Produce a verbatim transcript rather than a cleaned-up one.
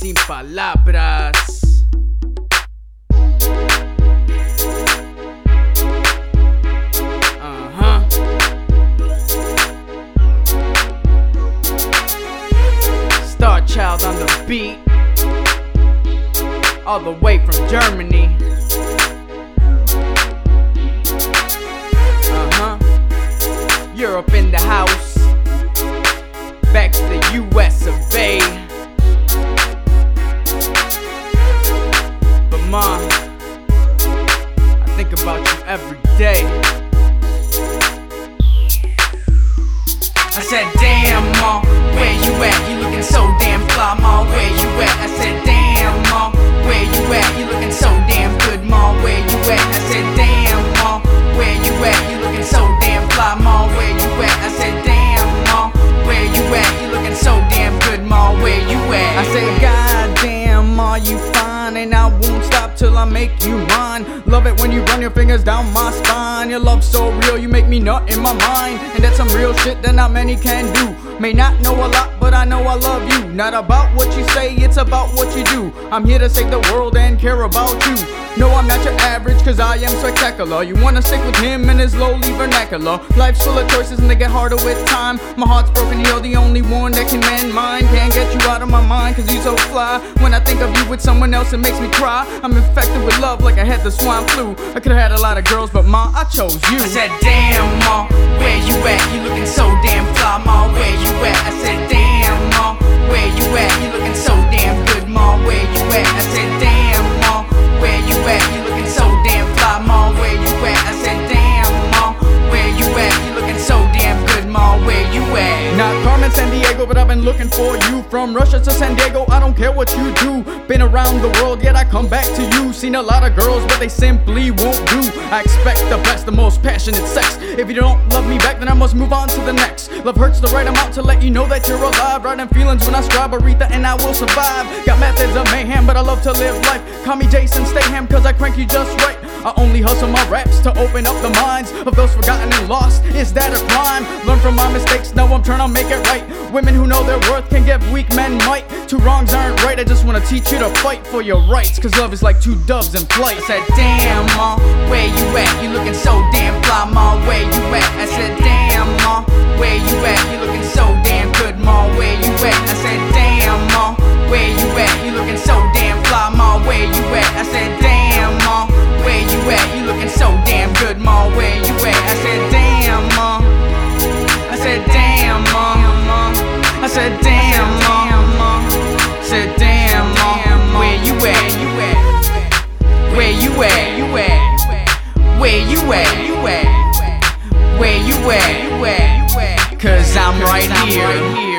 sin palabras. Uh-huh. Star Child on the beat, all the way from Germany. Uh-huh. Europe in the house, back to the U S of A. But ma, I think about you every day. I said, damn, ma, where you at? You looking so damn fly, ma, where you at? I said, damn, ma, where you at? You looking so damn good, ma, where you at? I said, damn, ma, where you at? You looking so damn fly, ma, where you at? I said, damn, ma, where you at? You looking so damn good, ma, where you at? I said, god damn, ma, you fine, and I won't stop till I make you mine. Love it when you run your fingers down my spine. Your love so real, you make me nut in my mind. And that's some real shit that not many can do. May not know a lot, but I know I love you. Not about what you say, it's about what you do. I'm here to save the world and care about you. No, I'm not your average, cause I am spectacular. You wanna stick with him and his lowly vernacular. Life's full of choices and they get harder with time. My heart's broken, you're the only one that can mend mine. Can't get you out of my mind, cause you so fly. When I think of you with someone else, it makes me cry. I'm infected with love like I had the swine flu. I could've had a lot of girls, but ma, I chose you. I said, damn, ma, where you at? You looking so damn fly, ma, where you at? I said, damn, ma, where you at? You looking so damn good, ma, where you at? I said, damn, ma, where you at? You looking so damn fly, ma, where you at? I said, damn, ma, where you at? You looking so damn good, ma, where you at? Not Carmen Sandiego, but I've been looking for you. From Russia to San Diego, I don't care what you do. Been around the world, yet I come back to you. Seen a lot of girls, but they simply won't do. I expect the best, the most passionate sex. If you don't love me back, then I must move on to the next. Love hurts the right amount to let you know that you're alive. Writing feelings when I scribe Aretha and I will survive. Got methods of mayhem, but I love to live life. Call me Jason Statham, cause I crank you just right. I only hustle my raps to open up the minds of those forgotten and lost. Is that a crime? Learn from my mistakes, now I'm trying to make it right. Women who know their worth can give weak men might. Two wrongs aren't right, I just wanna teach you to fight for your rights. Cause love is like two doves in flight. I said, damn, ma, where you at? You looking so damn fly, ma, where you at? I said, damn, ma, where you at? You looking so damn good, ma, where you at? I said, damn, ma, where you at? You looking so damn fly, ma, where you at? I said, damn, ma, where you at? You looking so damn good, ma, where you at? I said, damn, ma, I said, damn, ma, I said, damn, ma, I said, damn, ma, where you at? You at? Where you at? You at? Where you at? You at? Where you at? You at? Cause I'm right here.